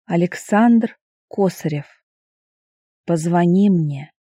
Александр Косарев. Позвони мне.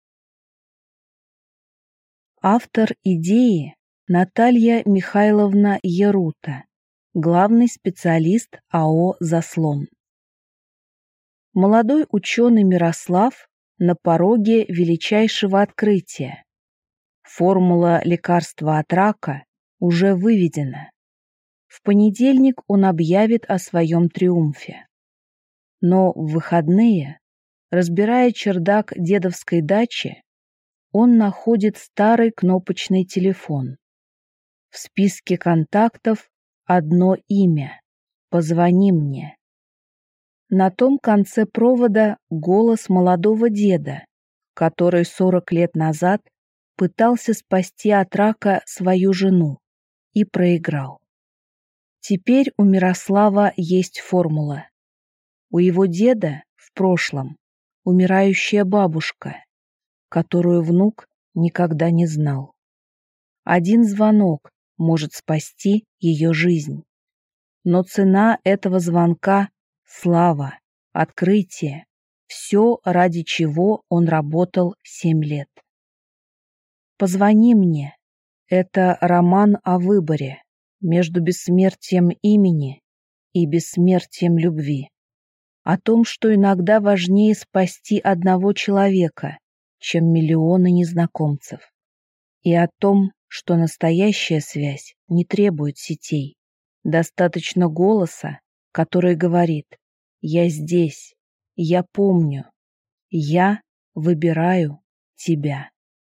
Автор идеи Наталья Михайловна Ярута, главный специалист АО «Заслон». Молодой ученый Мирослав на пороге величайшего открытия. Формула лекарства от рака уже выведена. В понедельник он объявит о своем триумфе. Но в выходные, разбирая чердак дедовской дачи, он находит старый кнопочный телефон. В списке контактов одно имя «Позвони мне». На том конце провода голос молодого деда, который 40 лет назад пытался спасти от рака свою жену и проиграл. Теперь у Мирослава есть формула. У его деда в прошлом умирающая бабушка, которую внук никогда не знал. Один звонок может спасти ее жизнь. Но цена этого звонка — слава, открытие, все, ради чего он работал 7 лет. «Позвони мне» — это роман о выборе между бессмертием имени и бессмертием любви. О том, что иногда важнее спасти одного человека, чем миллионы незнакомцев. И о том, что настоящая связь не требует сетей. Достаточно голоса, который говорит: «Я здесь, я помню, я выбираю тебя».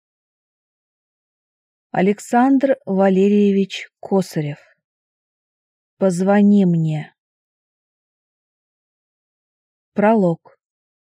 Александр Валерьевич Косарев. Позвони мне. Пролог.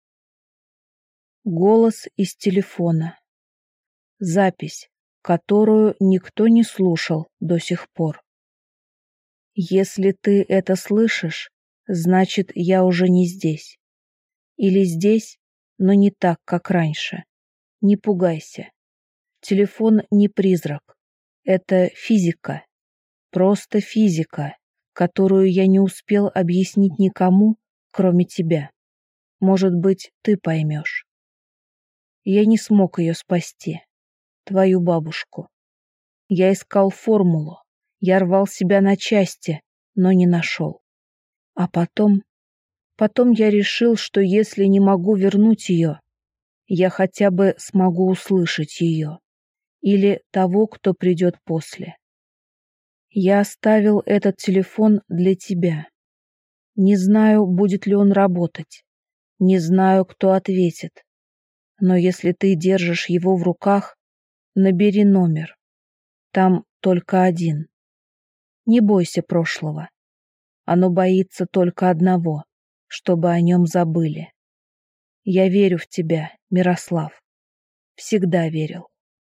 Голос из телефона. Запись, которую никто не слушал до сих пор. Если ты это слышишь, значит, я уже не здесь. Или здесь, но не так, как раньше. Не пугайся. Телефон не призрак. Это физика. Просто физика, которую я не успел объяснить никому, кроме тебя. Может быть, ты поймешь. Я не смог ее спасти, твою бабушку. Я искал формулу, я рвал себя на части, но не нашел. А потом я решил, что если не могу вернуть ее, я хотя бы смогу услышать ее или того, кто придет после. Я оставил этот телефон для тебя. Не знаю, будет ли он работать. Не знаю, кто ответит. Но если ты держишь его в руках, набери номер. Там только один. Не бойся прошлого. Оно боится только одного, чтобы о нем забыли. Я верю в тебя, Мирослав. Всегда верил.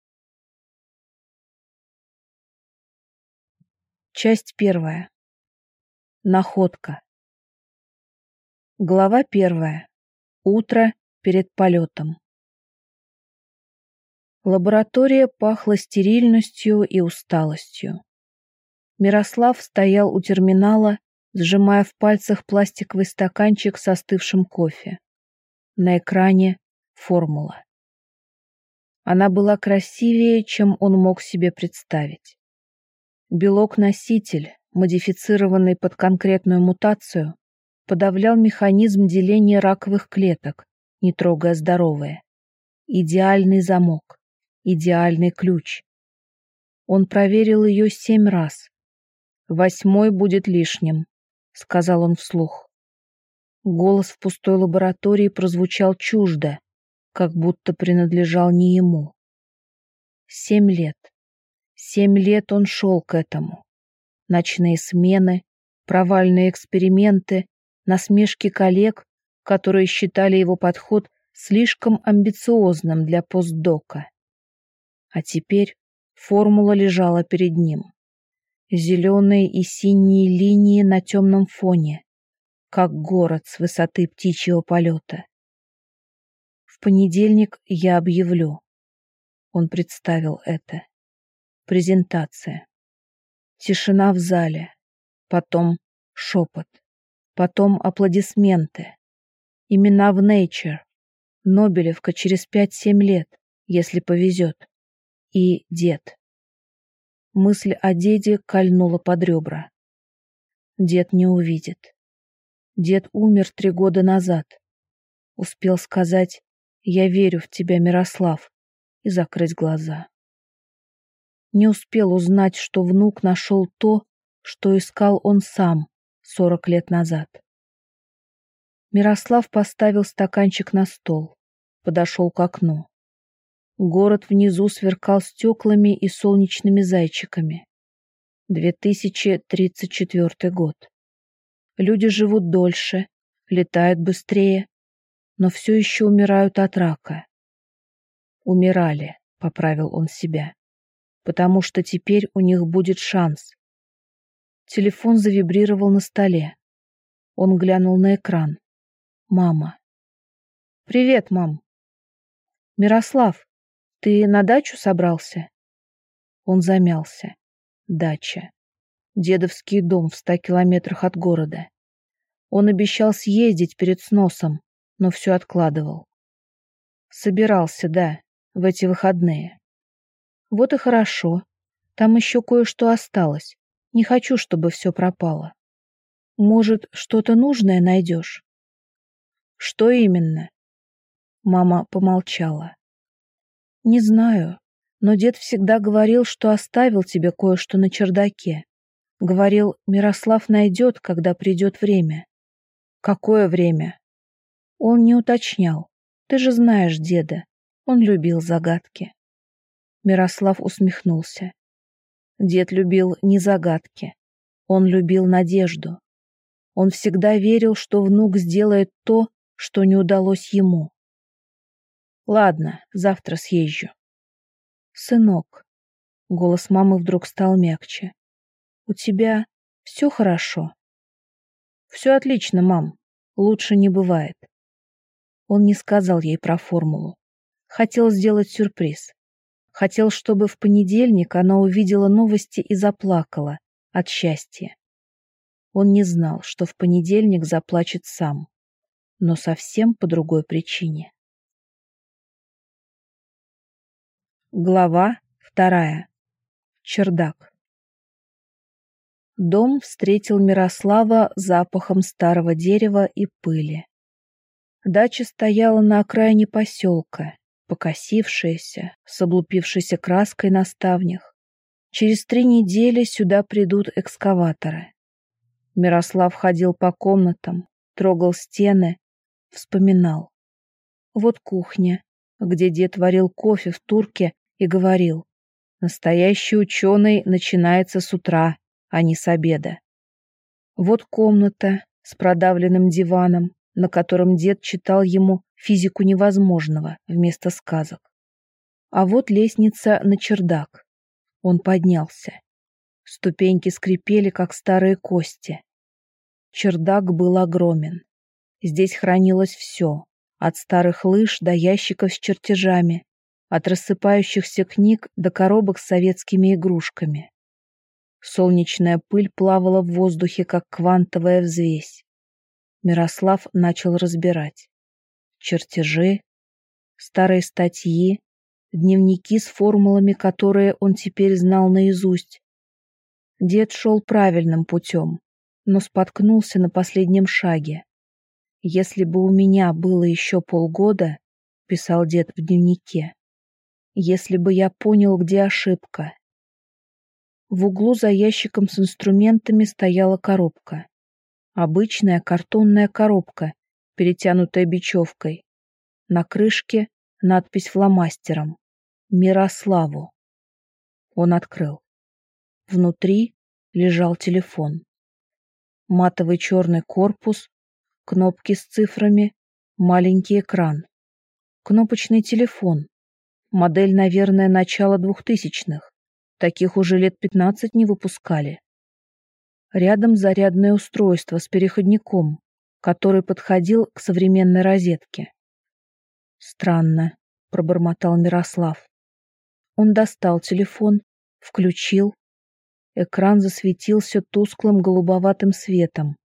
Часть 1. Находка. Глава 1. Утро перед полетом. Лаборатория пахла стерильностью и усталостью. Мирослав стоял у терминала, сжимая в пальцах пластиковый стаканчик с остывшим кофе. На экране формула. Она была красивее, чем он мог себе представить. Белок-носитель, модифицированный под конкретную мутацию, подавлял механизм деления раковых клеток, не трогая здоровые. Идеальный замок, идеальный ключ. Он проверил ее 7 раз. 8-й будет лишним, сказал он вслух. Голос в пустой лаборатории прозвучал чуждо, как будто принадлежал не ему. 7 лет. 7 лет он шел к этому. Ночные смены, провальные эксперименты, насмешки коллег, которые считали его подход слишком амбициозным для постдока. А теперь формула лежала перед ним. Зеленые и синие линии на темном фоне, как город с высоты птичьего полета. В понедельник я объявлю. Он представил это. Презентация. Тишина в зале. Потом шепот. Потом аплодисменты. Имена в Nature. Нобелевка через 5-7 лет, если повезет. И дед. Мысль о деде кольнула под ребра. Дед не увидит. Дед умер 3 года назад. Успел сказать «Я верю в тебя, Мирослав», и закрыть глаза. Не успел узнать, что внук нашел то, что искал он сам 40 лет назад. Мирослав поставил стаканчик на стол, подошел к окну. Город внизу сверкал стеклами и солнечными зайчиками. 2034 год. Люди живут дольше, летают быстрее, но все еще умирают от рака. Умирали, поправил он себя, потому что теперь у них будет шанс. Телефон завибрировал на столе. Он глянул на экран. Мама. «Привет, мам». «Мирослав, ты на дачу собрался?» Он замялся. Дача. Дедовский дом в 100 километрах от города. Он обещал съездить перед сносом, но все откладывал. Собирался, да, в эти выходные. Вот и хорошо. Там еще кое-что осталось. Не хочу, чтобы все пропало. Может, что-то нужное найдешь? Что именно? Мама помолчала. Не знаю, но дед всегда говорил, что оставил тебе кое-что на чердаке. Говорил, Мирослав найдет, когда придет время. Какое время? Он не уточнял. Ты же знаешь деда. Он любил загадки. Мирослав усмехнулся. Дед любил не загадки. Он любил надежду. Он всегда верил, что внук сделает то, что не удалось ему. Ладно, завтра съезжу. Сынок, голос мамы вдруг стал мягче. У тебя все хорошо? Все отлично, мам. Лучше не бывает. Он не сказал ей про формулу. Хотел сделать сюрприз. Хотел, чтобы в понедельник она увидела новости и заплакала от счастья. Он не знал, что в понедельник заплачет сам, но совсем по другой причине. Глава 2. Чердак. Дом встретил Мирослава запахом старого дерева и пыли. Дача стояла на окраине поселка, покосившаяся, с облупившейся краской на ставнях. Через 3 недели сюда придут экскаваторы. Мирослав ходил по комнатам, трогал стены, вспоминал. Вот кухня, где дед варил кофе в турке и говорил: «Настоящий ученый начинается с утра, а не с обеда». Вот комната с продавленным диваном, на котором дед читал ему физику невозможного вместо сказок. А вот лестница на чердак. Он поднялся. Ступеньки скрипели, как старые кости. Чердак был огромен. Здесь хранилось все, от старых лыж до ящиков с чертежами, от рассыпающихся книг до коробок с советскими игрушками. Солнечная пыль плавала в воздухе, как квантовая взвесь. Мирослав начал разбирать. Чертежи, старые статьи, дневники с формулами, которые он теперь знал наизусть. Дед шел правильным путем, но споткнулся на последнем шаге. «Если бы у меня было еще полгода, — писал дед в дневнике, — если бы я понял, где ошибка». В углу за ящиком с инструментами стояла коробка. Обычная картонная коробка, перетянутая бечевкой. На крышке надпись фломастером: «Мирославу». Он открыл. Внутри лежал телефон. Матовый черный корпус, кнопки с цифрами, маленький экран. Кнопочный телефон. Модель, наверное, начала 2000-х. Таких уже лет 15 не выпускали. Рядом зарядное устройство с переходником, который подходил к современной розетке. «Странно», — пробормотал Мирослав. Он достал телефон, включил. Экран засветился тусклым голубоватым светом.